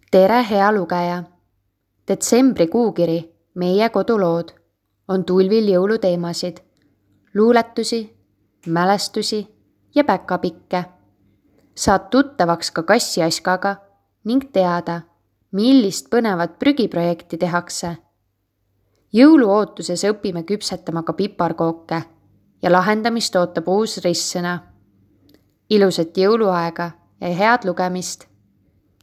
tere, hea lugeja! Detsembri kuukiri Meie kodulood on tulvil jõuluteemasid, luuletusi, mälestusi ja päkapikke. Saad tuttavaks ka kassiaskaga ning teada, millist põnevat prügiprojekti tehakse. Jõuluootuses õpime küpsetama ka piparkooke ja lahendamist ootab uus ristsõna. Ilusat jõuluaega ja head lugemist!